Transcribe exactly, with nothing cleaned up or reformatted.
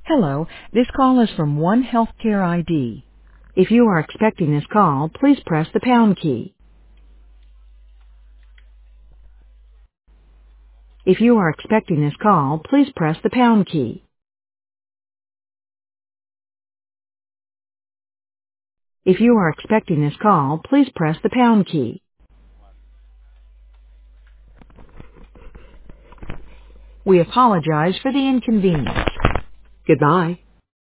Hello, this call is from One Healthcare I D. If you are expecting this call, please press the pound key. If you are expecting this call, please press the pound key. If you are expecting this call, please press the pound key. We apologize for the inconvenience. Goodbye.